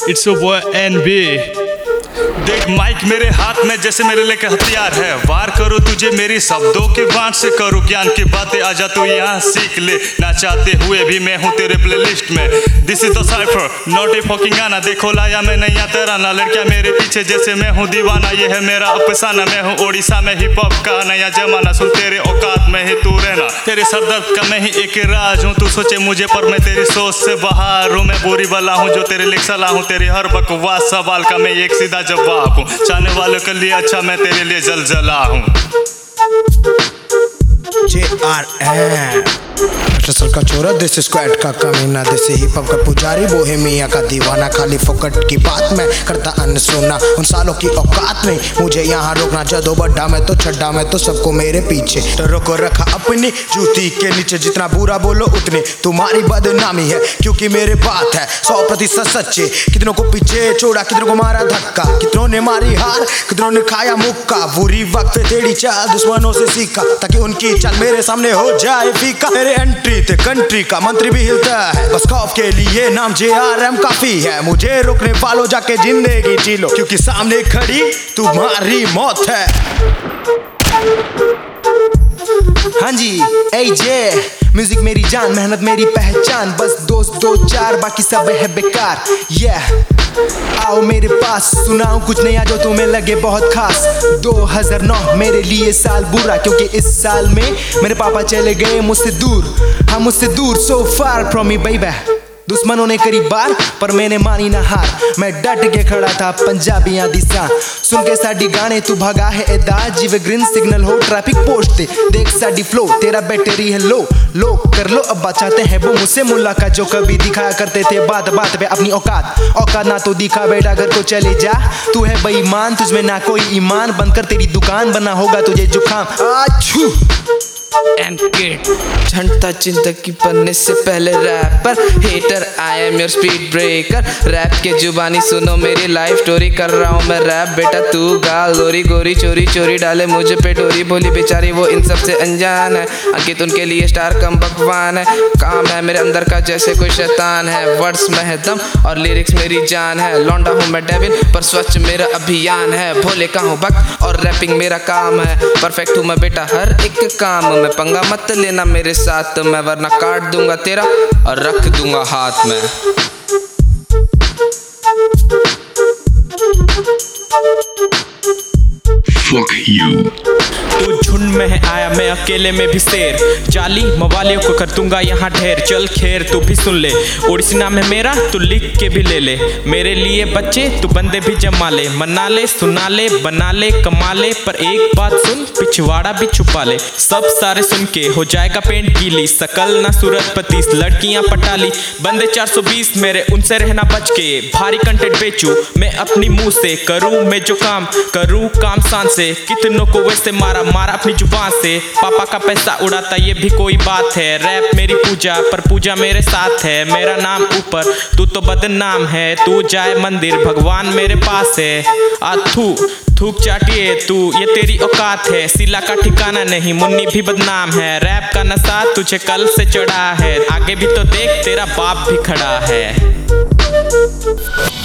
It's your boy NB। देख mic मेरे हाथ में जैसे मेरे लेके हथियार है, वार करो तुझे मेरी शब्दों के बाण से, करूँ ज्ञान की बातें, आजा तो यहाँ सीख ले, ना चाहते हुए भी मैं हूँ तेरे प्लेलिस्ट में। This is the cypher not a fucking गाना, देखो लाया मैं नैया तराना, लड़कियाँ मेरे पीछे जैसे मैं हूँ दीवाना, ये है मेरा अफसाना, मैं हूँ ओडिशा में हिप हॉप का नया जमाना, सुन तेरे औकात में ही तू रहना, तेरे सरदर्द का मैं ही एक राज हूँ, तू सोचे मुझे पर मैं तेरी सोच से बाहर हूँ, मैं बुरी बला हूँ जो तेरे लिए सलाह हूँ, तेरे हर बकवास सवाल का मैं एक सीधा जवाब हूँ, चाहने वालों के लिए अच्छा मैं तेरे लिए जलजला हूँ। JRM असल का चोरा, देश स्क्वाड का कमीना, देसी हिप हॉप का पुजारी, बोहेमिया का दीवाना, खाली फोकट की बात मैं करता अनसुना, उन सालों की औकात नहीं मुझे यहाँ रोकना, जदो बड्डा मैं तो छड्डा मैं तो सबको मेरे पीछे, डरों को रखा अपनी जूती के नीचे, जितना बुरा बोलो उतनी तुम्हारी बदनामी है, क्योंकि मेरे बात है 100% सच्चे, कितनों को पीछे छोड़ा, कितनों को मारा धक्का, कितनों ने मारी हार, कितनों ने खाया मुक्का, बुरी वक्त तेरी चाल दुश्मनों से सीखा, ताकि उनकी चाल मेरे सामने हो जाए फीका, मेरे एंट्री थे कंट्री का मंत्री भी हिलता है, बस खौफ के लिए नाम JRM काफी है, मुझे रोकने वालों जाके जिंदगी जी लो, क्योंकि सामने खड़ी तुम्हारी मौत है। हाँ जी AJ म्यूजिक मेरी जान, मेहनत मेरी पहचान, बस दोस्त दो चार बाकी सब है बेकार। आओ मेरे पास सुनाऊं कुछ नया जो तुम्हें लगे बहुत खास। 2009 मेरे लिए साल बुरा, क्योंकि इस साल में मेरे पापा चले गए मुझसे दूर, हाँ मुझसे दूर, so far from me baby। दुश्मनों ने करी बार पर मैंने मानी ना हार, मैं डट के खड़ा था पंजाबियां दी सा, सुन के साडी गाने तू भगा है एदा, जिवे ग्रीन सिग्नल हो ट्रैफिक पोस्ट ते, देख साडी फ्लो तेरा बैटरी है लो, लो कर लो अब चाहते हैं वो मुझसे मुलाकात, जो कभी दिखाया करते थे बात बात पे अपनी औकात ना तो दिखा बेटा घर को चले जा, तू है बेईमान तुझमें ना कोई ईमान, बंद कर तेरी दुकान बना होगा तुझे जुकाम। आछू झंडा जिंदगी बनने से पहले rapper, hater I am your speed breaker, rap के जुबानी सुनो मेरी लाइफ स्टोरी, कर रहा हूँ मैं रैप बेटा तू गा, गोरी गोरी चोरी चोरी डाले मुझे पे डोरी, भोली बेचारी वो इन सब से अनजान है, अंकित उनके लिए स्टार कम भगवान है, काम है मेरे अंदर का जैसे कोई शैतान है, वर्ड्स में है दम और लिरिक्स मेरी जान है, लौंडा हूँ मैं डेविल पर स्वच्छ मेरा अभियान है, भोले का हूँ भक्त और रैपिंग मेरा काम है, परफेक्ट हूँ मैं बेटा हर एक काम में, पंगा मत लेना मेरे साथ मैं, वरना काट दूंगा तेरा और रख दूंगा हाथ में। Fuck you। तू झुंड में है आया मैं अकेले में भी शेर, जाली मवालियों को कर दूंगा यहाँ ढेर, चल खेर तू भी सुन ले, ओडिसी नाम है मेरा तू लिख के भी ले ले, मेरे लिए बच्चे तू बंदे भी जमा ले, मना ले सुना ले बना ले कमा ले, पर एक बात सुन पिछवाड़ा भी छुपा ले, सब सारे सुन के हो जाएगा पेंट गीली, सकल ना सूरत पतीस लड़कियां पटाली, बंदे 420 मेरे उनसे रहना बच के, भारी कंटेंट बेचूं मैं अपनी मुंह से, करूं मैं जो काम करूं काम शान से, कितनों को वैसे मारा अपनी जुबान से, पापा का पैसा उड़ाता ये भी कोई बात है, रैप मेरी पूजा पर पूजा मेरे साथ है, मेरा नाम ऊपर तू तो बदनाम है, तू जाए मंदिर भगवान मेरे पास है, थूक चाटिए तू ये तेरी औकात है, सिला का ठिकाना नहीं मुन्नी भी बदनाम है, रैप का नशा तुझे कल से चढ़ा है, आगे भी तो देख तेरा बाप भी खड़ा है।